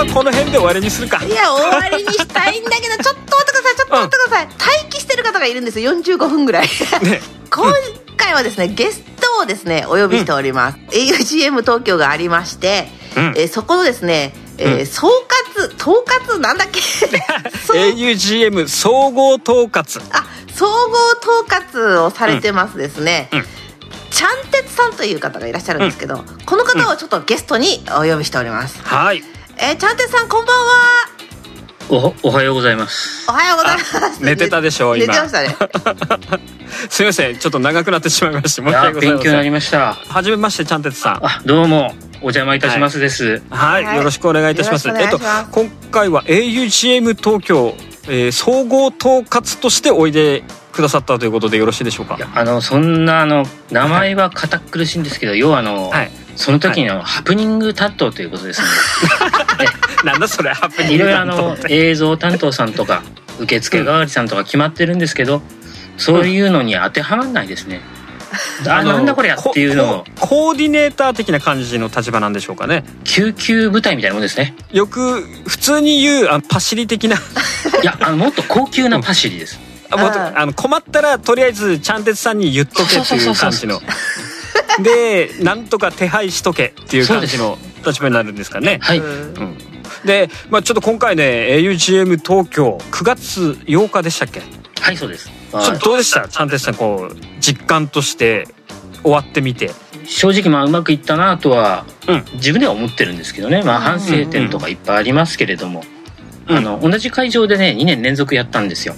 この辺で終わりにするか。 いや終わりにしたいんだけどちょっと待ってください、ちょっと待ってください、待機してる方がいるんですよ、45分ぐらい、ね、今回はですね、ゲストをですねお呼びしております、augm 東京がありまして、そこのですね、統括なんだっけ augm 総合統括、 総合統括をされてますですね、ちゃんてつさんという方がいらっしゃるんですけど、この方をちょっとゲストにお呼びしております。 はい。 ちゃんてつさんこんばんは。 おはようございます。 おはようございます。 寝てたでしょ今。 寝てましたね。 すみません、ちょっと長くなってしまいまして申し訳ございません。 勉強になりました。 はじめまして、ちゃんてつさん。 どうもお邪魔いたしますです。 はい、よろしくお願いいたします。今回は augm 東京、総合統括としておいでくださったということでよろしいでしょうか。 そんな名前は堅苦しいんですけど、要はその時にハプニング担当ということですね。 なんだそれ、ハプニングいろいろ映像担当さんとか受付代わりさんとか決まってるんですけど、そういうのに当てはまらないですね。なんだこれやっていうのをコーディネーター的な感じの立場なんでしょうかね。 救急部隊みたいなもんですね。 よく普通に言うパシリ的な。いやもっと高級なパシリです。 困ったらとりあえずちゃんてつさんに言っとけっていう感じので、なんとか手配しとけっていう感じの立場になるんですかね。 はい。 で、ちょっと今回ね augm 東京9月8日でしたっけ。 はい、そうです。 どうでした、ちゃんてつさん、こう実感として終わってみて。 正直うまくいったなとは、自分では思ってるんですけどね。反省点とかいっぱいありますけれども、同じ会場でね2年連続やったんですよ。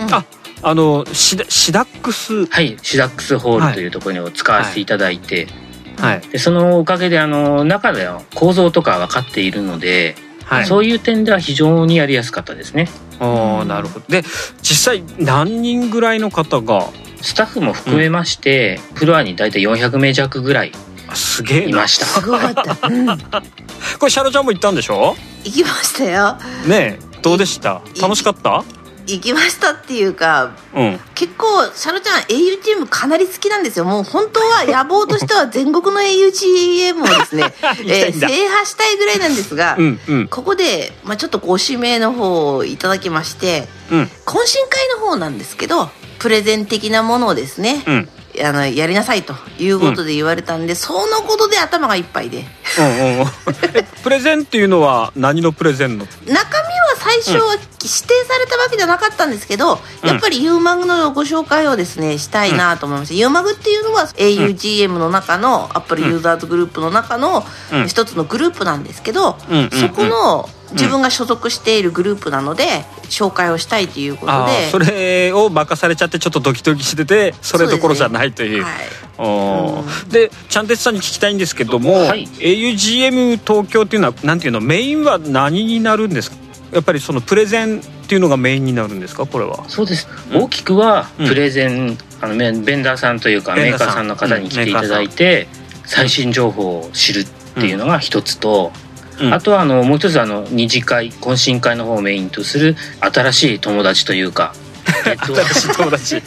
シダックス、 はい、シダックスホールというところに使わせていただいて、 でそのおかげで中での構造とか分かっているので、そういう点では非常にやりやすかったですね。 なるほど。で実際何人ぐらいの方が、 スタッフも含めまして、フロアに大体400名弱ぐらいすげえいました。 すごかった。 これシャロちゃんも行ったんでしょ。 行きましたよ。 ねえ、どうでした？楽しかった？ 行きましたっていうか、結構シャロちゃん au チームかなり好きなんですよ。もう本当は野望としては全国の au チームをですね制覇したいぐらいなんですが、ここで、ちょっとご指名の方をいただきまして、懇親会の方なんですけどプレゼン的なものをですね、やりなさいということで言われたんで、そのことで頭がいっぱいでプレゼンっていうのは何のプレゼンの？ 中身は最初は指定されたわけじゃなかったんですけど、やっぱり UMAG のご紹介をですねしたいなと思いました。UMAG っていうのは augm の中の Apple ユーザーズグループの中の一つのグループなんですけど、そこの自分が所属しているグループなので紹介をしたいということで、 それを任されちゃってちょっとドキドキしてて、それどころじゃないという。でちゃんてつさんに聞きたいんですけども、augm 東京っていうのはなんていうの、メインは何になるんですか？やっぱりそのプレゼンっていうのがメインになるんですか？これは。 そうです。大きくはプレゼン、ベンダーさんというかメーカーさんの方に来ていただいて、最新情報を知るっていうのが一つと、あとはもう一つ二次会、懇親会の方をメインとする新しい友達というか、 新しい友達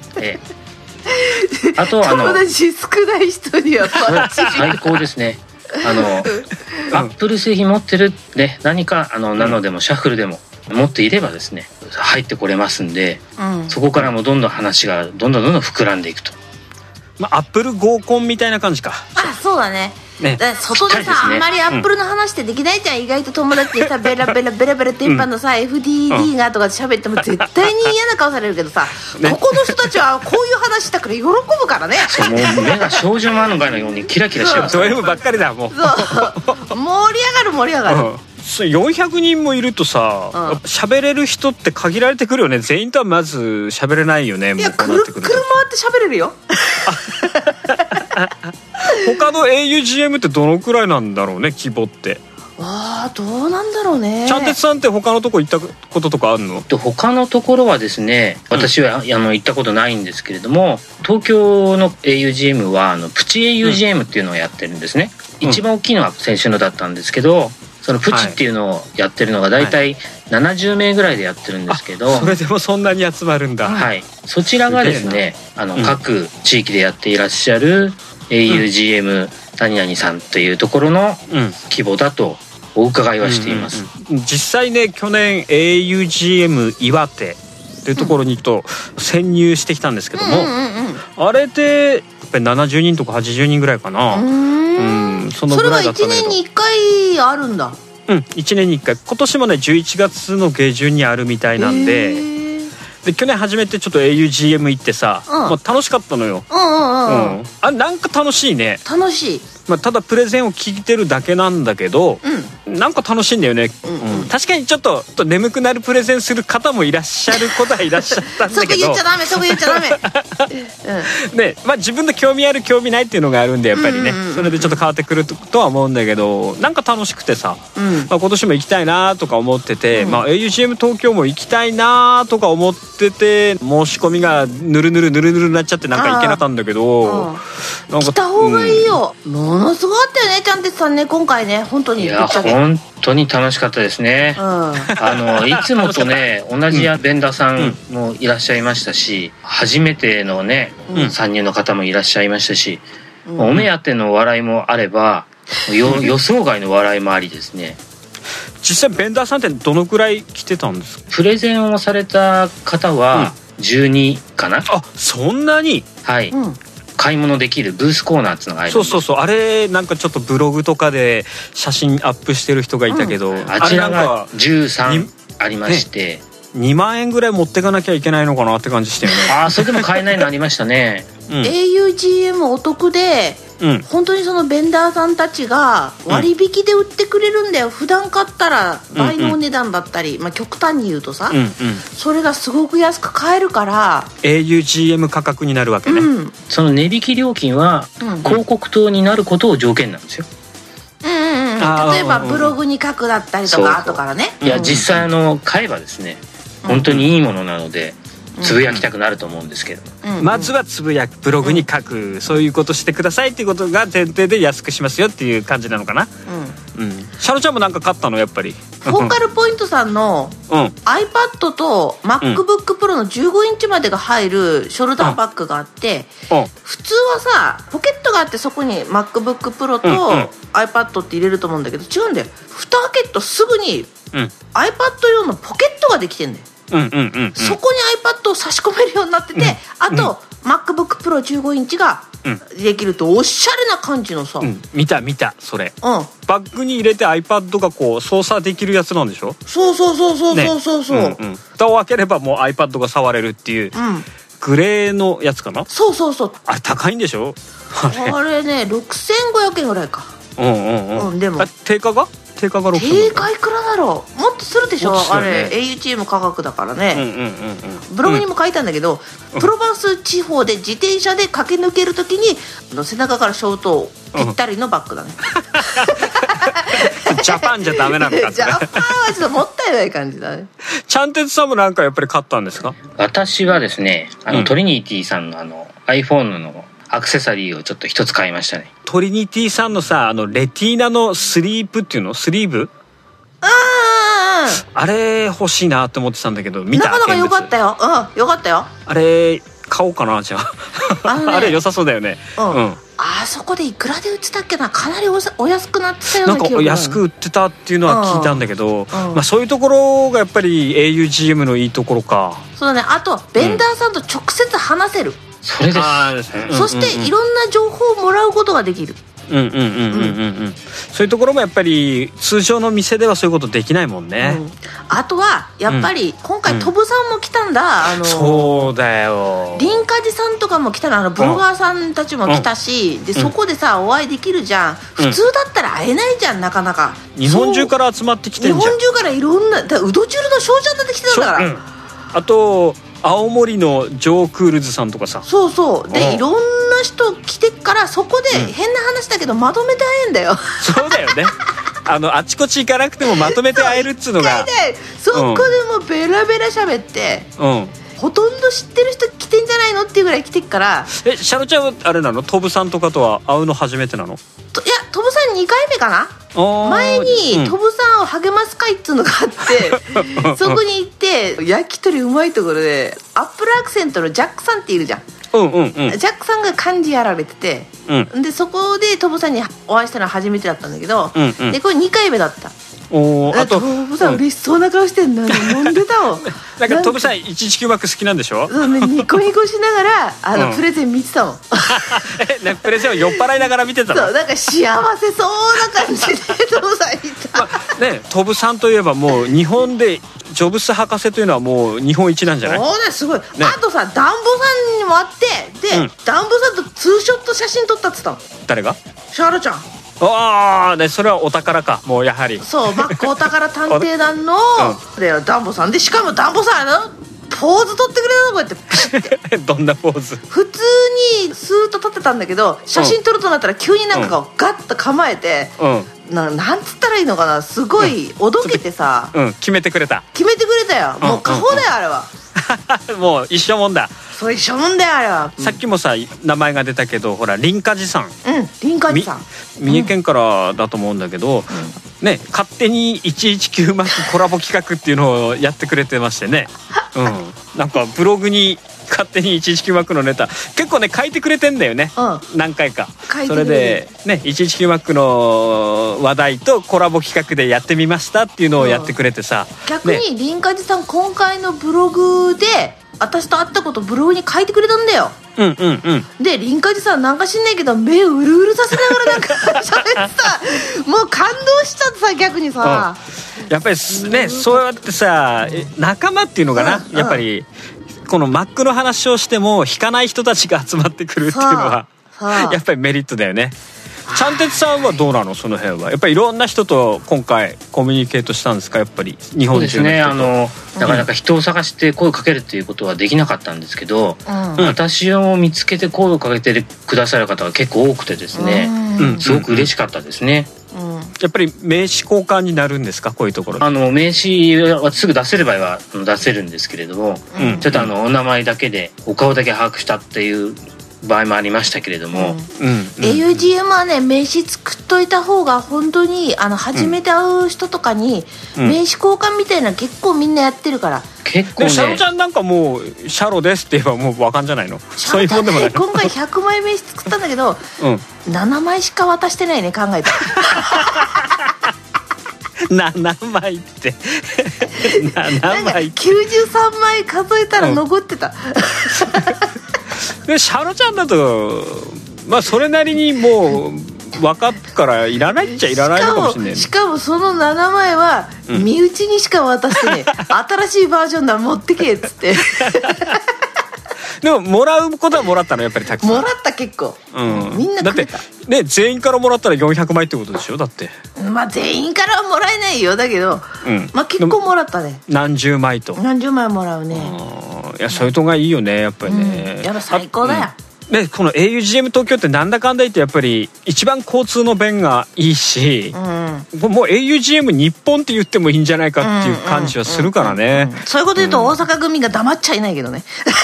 あと友達少ない人には最高ですね。アップル製品持ってるね、何かナノでもシャッフルでも持っていればですね入ってこれますんで、そこからもどんどん話がどんどん膨らんでいくと。 アップル合コンみたいな感じか。 そうだね。外でさ、あんまりアップルの話ってできないじゃん。意外と友達にさベラベラ電波のさ、FDD がとか喋っても絶対に嫌な顔されるけどさ、ここの人たちはこういう話したから喜ぶからね。 そう、もう目が少女漫画のようにキラキラしてます。 ド M ばっかりだもう。 盛り上がる。 400人もいるとさ、喋れる人って限られてくるよね。全員とはまず喋れないよね。 いや、くるくる回って喋れるよ。 他の augm ってどのくらいなんだろうね、規模って。 どうなんだろうね。 ちゃんてつさんって他のとこ行ったこととかあるの？ 他のところはですね、私は行ったことないんですけれども、東京の augm はプチ augm っていうのをやってるんですね。一番大きいのは先週のだったんですけど、そのプチっていうのをやってるのが大体70名ぐらいでやってるんですけど、 それでもそんなに集まるんだ。 はい、そちらがですね、各地域でやっていらっしゃる augm 何々さんというところの規模だとお伺いはしています。 実際ね、去年 augm 岩手というところにと潜入してきたんですけども、あれでやっぱり70人とか80人ぐらいかな。そのぐらいだったんだけど。 それは1年に1回あるんだ。 1年に1回。今年もね11月の下旬にあるみたいなんで、去年初めてちょっと augm 行ってさ、もう楽しかったのよ。あ、なんか楽しいね。 楽しい。 ただプレゼンを聞いてるだけなんだけど、なんか楽しいんだよね。確かにちょっと眠くなるプレゼンする方もいらっしゃることはいらっしゃったんだけどそこ言っちゃダメ、そこ言っちゃダメね、自分の興味ある興味ないっていうのがあるんで、やっぱりね、それでちょっと変わってくるとは思うんだけど、なんか楽しくてさ、今年も行きたいなとか思ってて、augm 東京も行きたいなとか思ってて、申し込みがぬるぬるになっちゃってなんか行けなかったんだけど、 なんか来た方がいいよ。ものすごかったよね、ちゃんてつさんね、今回ね、本当に。 いや、本当に楽しかったですね。いつもとね、同じベンダーさんもいらっしゃいましたし、初めてのね、参入の方もいらっしゃいましたし、お目当ての笑いもあれば、予想外の笑いもありですね。 実際ベンダーさんってどのくらい来てたんですか？ プレゼンをされた方は12かな。 あ、そんなに。 はい。買い物できるブースコーナーっていうのがあるんです。 そうあれなんかちょっとブログとかで写真アップしてる人がいたけど、 あちらが13ありまして、 2万円ぐらい持ってかなきゃいけないのかなって感じしてよね。 それでも買えないのありましたね。 augm お得で、本当にそのベンダーさんたちが割引で売ってくれるんだよ。普段買ったら倍のお値段だったり、極端に言うとさ、それがすごく安く買えるから augm 価格になるわけね。 その値引き料金は広告塔になることを条件なんですよ。 例えばブログに書くだったりとか後からね。 いや、実際買えばですね、本当にいいものなのでつぶやきたくなると思うんですけど、 まずはつぶやく、ブログに書く、そういうことしてくださいっていうことが前提で安くしますよっていう感じなのかな。シャロちゃんもなんか買ったの？やっぱりフォーカルポイントさんの iPad と MacBook Pro の15インチまでが入るショルダーバッグがあって、普通はさポケットがあってそこに MacBook Pro と iPad って入れると思うんだけど、違うんだよ。蓋開けるとすぐに iPad 用のポケットができてんだよ。そこに iPad を差し込めるようになってて、あと MacBook Pro 15インチができるとおしゃれな感じのさ、 見たそれ、バッグに入れて iPad がこう操作できるやつなんでしょ？そう蓋を開ければもう iPad が触れるっていう、グレーのやつかな。 そうあれ高いんでしょ？ あれね6500円ぐらいか。でも定価が6000円。 定価いくらだろう。もっとするでしょ、あれ augm 価格だからね。ブログにも書いたんだけど、プロバンス地方で自転車で駆け抜けるときに背中からショートぴったりのバッグだね。 ジャパンじゃダメなのかって。 ジャパンはちょっともったいない感じだね。 ちゃんてつさんもなんかやっぱり買ったんですか？ 私はですね、トリニティさんのiPhone のアクセサリーをちょっと一つ買いましたね。 トリニティさんのさ、レティーナのスリーブっていうの？スリーブ？あれ欲しいなって思ってたんだけど、見た？ なかなか良かったよ。良かったよ。 あれ買おうかな、じゃあ。あれ良さそうだよね。 あそこでいくらで売ってたっけな。かなりお安くなってたような気が。 なんか安く売ってたっていうのは聞いたんだけど、そういうところがやっぱり augm のいいところか。 そうだね。あとベンダーさんと直接話せる。 それです。 そしていろんな情報をもらうことができる。 そういうところもやっぱり通常の店ではそういうことできないもんね。 あとはやっぱり今回トブさんも来たんだ。 そうだよ。 リンカジさんとかも来たの。ブロガーさんたちも来たし、でそこでさお会いできるじゃん。普通だったら会えないじゃん、なかなか。 日本中から集まってきてんじゃん。 日本中からいろんな、ウドチュルの翔ちゃんだって来てたんだから。 あと青森のジョー・クールズさんとかさ。そうでいろんな人来てからそこで変な話だけどまとめて会えんだよ。そうだよね。あちこち行かなくてもまとめて会えるっつうのが。そこでもうベラベラ喋って、ほとんど知ってる人来てんじゃないのっていうぐらい来てっから。シャロちゃんはあれなの？トブさんとかとは会うの初めてなの？いや、トブさん2回目かな。前にトブさんを励ます会っつうのがあってそこに行って焼き鳥うまいところでアップルアクセントのジャックさんっているじゃん。ジャックさんが漢字やられてて、でそこでトブさんにお会いしたのは初めてだったんだけど、でこれ2回目だった。 あとトブさん嬉しそうな顔してんのに飲んでたもんなんかトブさん119マック好きなんでしょ。 そうね、ニコニコしながらプレゼン見てたもんね、プレゼンを酔っ払いながら見てたの。 そう、なんか幸せそうな感じでトブさんいた、 ね、トブさんといえばもう日本でジョブス博士というのはもう日本一なんじゃない。 そうね、すごい、ね、あとさダンボさんにもあってで、ダンボさんとツーショット写真撮ったって言ったの。 誰が？ シャーロちゃん。 ああ、ね、それはお宝か、もうやはり。 そう、マックお宝探偵団のでダンボさんで、しかもダンボさんポーズ取ってくれたの、こうやってピシッてどんなポーズ？ 普通にスーッと撮ってたんだけど、写真撮るとなったら急になんかガッと構えて、なんつったらいいのかな、すごいおどけてさ、 決めてくれたよ。もう過保だよあれはもう一緒もんだ。 そう一緒もんだよあれは。 さっきもさ名前が出たけど、ほら林家寺さん、 林家寺さん三重県からだと思うんだけど、ね、勝手に119マックコラボ企画っていうのをやってくれてましてね、なんかブログに勝手に119マックのネタ結構ね書いてくれてんだよね、何回か。それでね、119マックの話題とコラボ企画でやってみましたっていうのをやってくれてさ、 逆に林家寺さん今回のブログで私と会ったことブログに書いてくれたんだよ。で林家寺さんなんか知んないけど目うるうるさせながらなんか喋ってさもう感動しちゃってさ、逆にさ、 やっぱりね、そうやってさ仲間っていうのかな、やっぱりこのマックの話をしても引かない人たちが集まってくるっていうのはやっぱりメリットだよね。ちゃんてつさんはどうなの、その辺は。やっぱりいろんな人と今回コミュニケートしたんですか、やっぱり日本中の人と。そうですね、 なかなか人を探して声をかけるっていうことはできなかったんですけど、私を見つけて声をかけてくださる方が結構多くてですね、すごく嬉しかったですね。 やっぱり名刺交換になるんですか、こういうところ。 名刺はすぐ出せる場合は出せるんですけれども、ちょっとお名前だけでお顔だけ把握したっていう場合もありましたけれども、 AUGM はね、名刺作っといた方が本当に初めて会う人とかに名刺交換みたいな結構みんなやってるから。 結構ね、シャロちゃんなんかもうシャロですって言えばもう分かんじゃないの。そういうもんでもない。 今回100枚名刺作ったんだけど、7枚しか渡してないね、考えた 7枚って7枚 93枚数えたら残ってた、 でシャロちゃんだとまあそれなりにもう分かったからいらないっちゃいらないのかもしれない、 しかもその7枚は身内にしか渡してね、新しいバージョンだ持ってけっつってでももらうことはもらったの、やっぱりたくさんもらった。結構、みんなくれた。 だってね、全員からもらったら400枚ってことでしょ。だってまあ全員からはもらえないよ、だけど、まあ結構もらったね。 何十枚もらうね。 いや、そういうとこがいいよね、やっぱりね、 やっぱ最高だよ。 でこの AUGM 東京ってなんだかんだ言ってやっぱり一番交通の便がいいし、もう AUGM 日本って言ってもいいんじゃないかっていう感じはするからね。 そういうこと言うと大阪組が黙っちゃいないけどね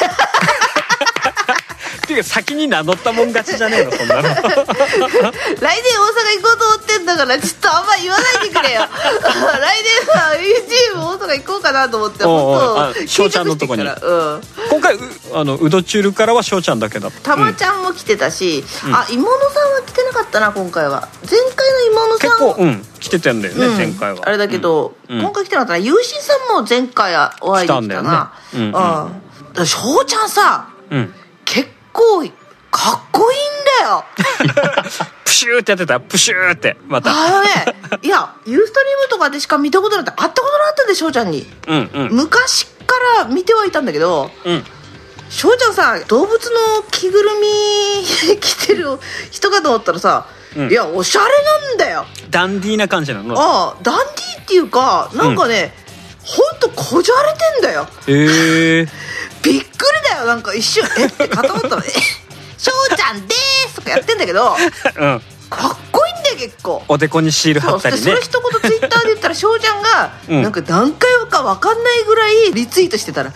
っていうか先に名乗ったもん勝ちじゃねえの、そんなの来年大阪行こうと思ってんだからちょっとあんま言わないでくれよ来年は AUGM 大阪行こうかなと思って、本当翔ちゃんのとこに、今回ウドチュールからは翔ちゃんだけだった。 たまちゃんも来てたし、妹さんは来てなかったな今回は。前回の妹さん結構来てたんだよね、前回は。 あれだけど、今回来てなかったな。ゆうしんさんも前回お会いできたな。翔ちゃんさ、結構かっこいいんだよプシューってやってた、プシューってまたいやユーストリームとかでしか見たことなくて、会ったことなかったんで翔ちゃんに、昔から見てはいたんだけど、翔ちゃんさ、動物の着ぐるみ着てる人かと思ったらさ、いやおしゃれなんだよ。 ダンディーな感じなの。 ダンディーっていうかなんかね、ほんとこじゃれてんだよ。びっくりだよ。なんか一瞬って固まったの翔ちゃんでーすとかやってんだけど、かっこいいんだよ結構。 おでこにシール貼ったりね。 それ一言ツイッターで言ったら翔ちゃんがなんか何回か分かんないぐらいリツイートしてたら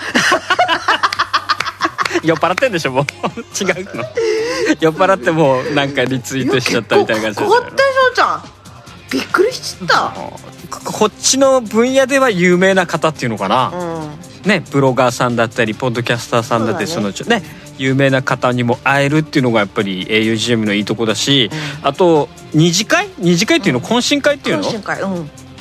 酔っ払ってんでしょ、もう違うの酔っ払ってもうなんかリツイートしちゃったみたいな感じで。 かっこよかったよ翔ちゃん、びっくりしちゃった。 こっちの分野では有名な方っていうのかな、ね、ブロガーさんだったりポッドキャスターさんだったり、そのね有名な方にも会えるっていうのがやっぱり AUGM のいいとこだし、あと二次会っていうの、懇親会っていうの、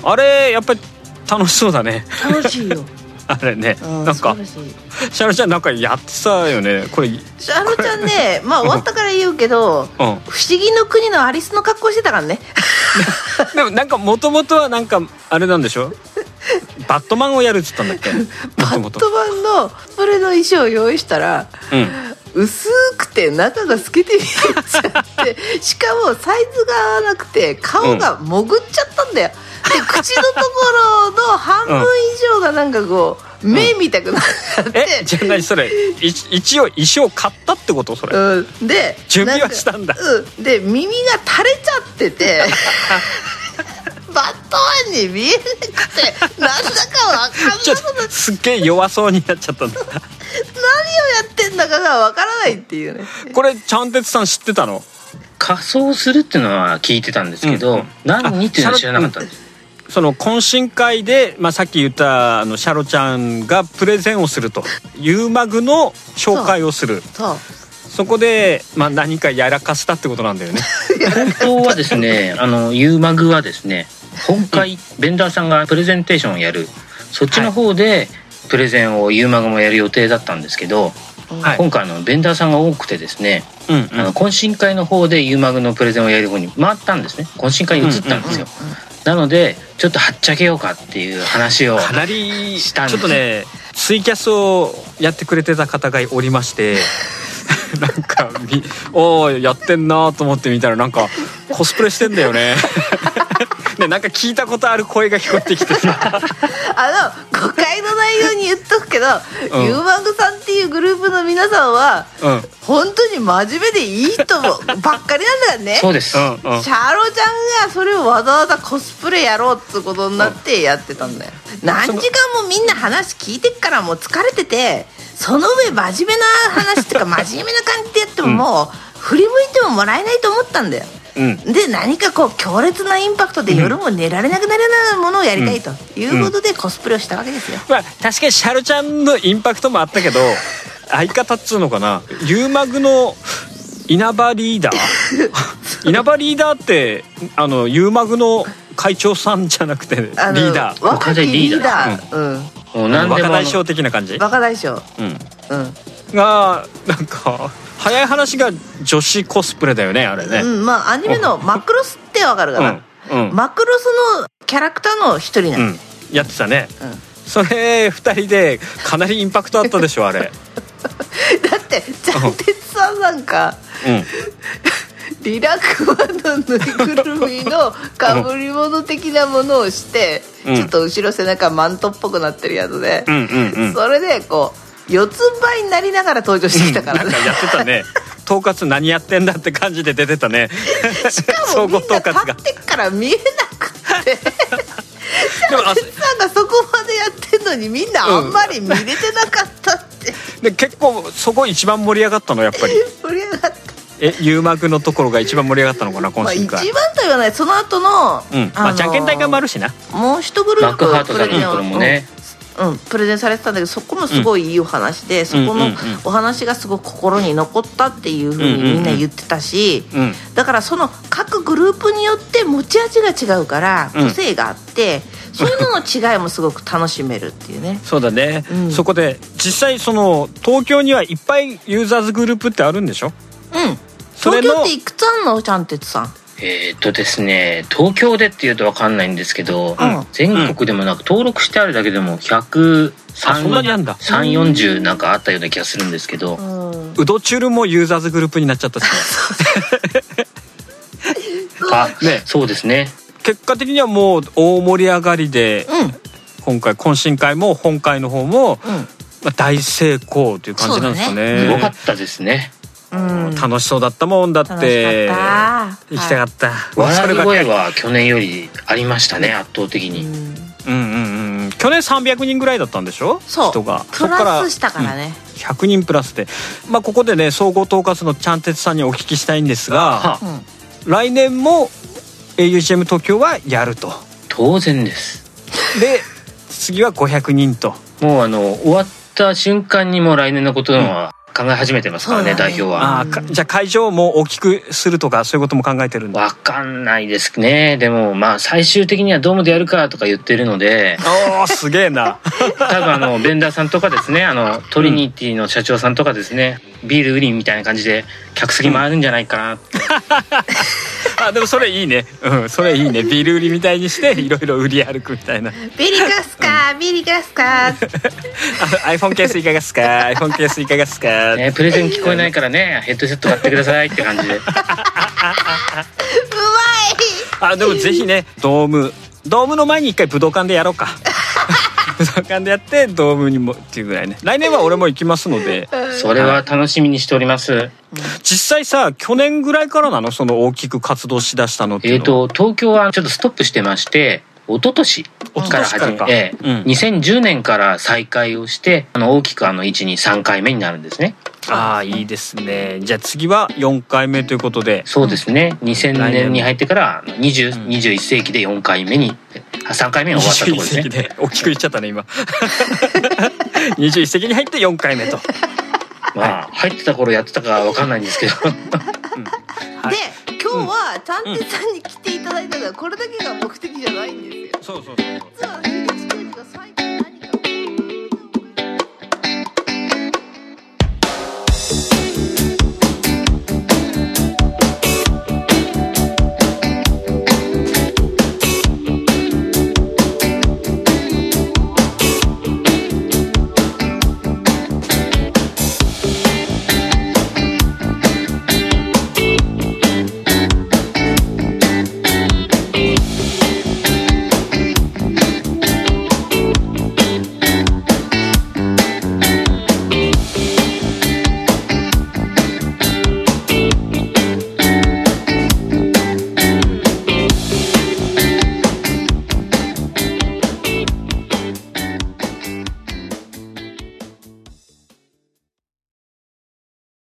あれやっぱり楽しそうだね。 楽しいよあれね、なんかシャロちゃんなんかやってたよねこれ。 シャロちゃんね、まあ終わったから言うけど、不思議の国のアリスの格好してたからねでもなんかもともとはなんかあれなんでしょバットマンをやるっつったんだっけ。 バットマンのそれの衣装を用意したら、薄くて中が透けて見えちゃってしかもサイズが合わなくて顔が潜っちゃったんだよ。で口のところの半分以上がなんかこう、目見たくなって、 じゃあ何それ一応衣装買ったってことそれ、 で準備はしたんだ。 で耳が垂れちゃっててバットマンに見えなくてなんだか分かんなくなってすっげえ弱そうになっちゃったんだ何をやってんだかが分からないっていうね。 これちゃんてつさん知ってたの？ 仮装するっていうのは聞いてたんですけど、何っていうのは知らなかったんです。 その懇親会で、さっき言ったシャロちゃんがプレゼンをすると、ユーマグの紹介をする。そこで、何かやらかしたってことなんだよね。 本当はですねユーマグはですね本会、ベンダーさんがプレゼンテーションをやるそっちの方でプレゼンをユーマグもやる予定だったんですけど、今回ベンダーさんが多くてですね、懇親会の方でユーマグのプレゼンをやる方に回ったんですね。懇親会に移ったんですよ。なのでちょっとはっちゃけようかっていう話をかなりちょっとねツイキャスをやってくれてた方がおりましてなんかやってんなと思って見たらなんかコスプレしてんだよねね、なんか聞いたことある声が聞こえてきてさ誤解のないように言っとくけど、ユーマグさんっていうグループの皆さんは、本当に真面目でいい人ばっかりなんだからね。 そうです、 シャロちゃんがそれをわざわざコスプレやろうってことになってやってたんだよ。何時間もみんな話聞いてっからもう疲れてて、その上真面目な話っていうか真面目な感じでやってももう振り向いてももらえないと思ったんだよ。で何かこう強烈なインパクトで夜も寝られなくなるようなものをやりたいということでコスプレをしたわけですよ。 確かにシャロちゃんのインパクトもあったけど相方っつうのかな、ユーマグの稲葉リーダー稲葉リーダーってユーマグの会長さんじゃなくてリーダー、 若きリーダー、 若大将的な感じ、 若大将がなんか早い話が女子コスプレだよねあれね。 アニメのマクロスってわかるかな、マクロスのキャラクターの一人なんです、 やってたね、それ2人でかなりインパクトあったでしょあれだってちゃんてつさんなんか、リラクマのぬいぐるみのかぶり物的なものをして、ちょっと後ろ背中マントっぽくなってるやつで、それでこう四つん這いになりながら登場してきたからね、 なんかやってたね統括何やってんだって感じで出てたねしかもみんな立ってっから見えなくてでもさんがそこまでやってんのにみんなあんまり見れてなかったって、 で結構そこ一番盛り上がったのやっぱり盛り上がった。 ユーマグのところが一番盛り上がったのかな今週会、 一番と言わない、その後の、 じゃんけん大会もあるしな、 もう一グループマックハートさんのところもね、 プレゼンされてたんだけど、そこもすごいいいお話で、そこのお話がすごく心に残ったっていう風にみんな言ってたし、だからその各グループによって持ち味が違うから個性があって、そういうのの違いもすごく楽しめるっていうね。 そうだね、そこで実際その東京にはいっぱいユーザーズグループってあるんでしょ。 東京っていくつあんのちゃんてつさん。 ですね、東京でっていうと分かんないんですけど、全国でもなく登録してあるだけでも13040なんかあったような気がするんですけど、 ウドチュルもユーザーズグループになっちゃったしね、そうですね。 結果的にはもう大盛り上がりで、今回懇親会も本会の方も、大成功という感じなんですかね。 すごかったですね。 楽しそうだったもんだって。行きたかった。 笑い声は去年よりありましたね、圧倒的に。 去年300人ぐらいだったんでしょ、人が。 プラスしたからね、 100人プラスで、ここでね総合統括のちゃんてつさんにお聞きしたいんですが、来年も AUGM 東京はやると。 当然です。 で次は500人と、 もう終わった瞬間にもう来年のことは考え始めてますからね、代表は。 じゃあ会場をもう大きくするとかそういうことも考えてるんだ。 わかんないですね。でもまあ最終的にはドームでやるかとか言ってるのでおーすげえな多分ベンダーさんとかですね、トリニティの社長さんとかですね、ビール売りみたいな感じで客席回るんじゃないかなって、 でもそれいいね、それいいね、ビール売りみたいにしていろいろ売り歩くみたいな。 ビリガスか、ビリガスか iPhone ケースいかがっすか、 iPhone ケースいかがっすか、 プレゼン聞こえないからね、ヘッドセット買ってくださいって感じでうまい。 でもぜひね、ドームの前に一回武道館でやろうか武道館でやってドームにもっていうぐらいね。来年は俺も行きますのでそれは楽しみにしております。 実際さ、去年ぐらいからなの、その大きく活動しだしたのっていうのは。 東京はちょっとストップしてまして、一昨年から始めて、2010年から再開をして、大きく1、2、3回目になるんですね。 いいですね。じゃあ次は4回目ということで。 そうですね。2000年に入ってから21世紀で4回目に、3回目に終わったところですね。21世紀で大きく言っちゃったね今21世紀に入って4回目と入ってた頃やってたか分かんないんですけどで、 今日はちゃんてさんに来ていただいたのはこれだけが目的じゃないんですよ。 そう実は NHK が最近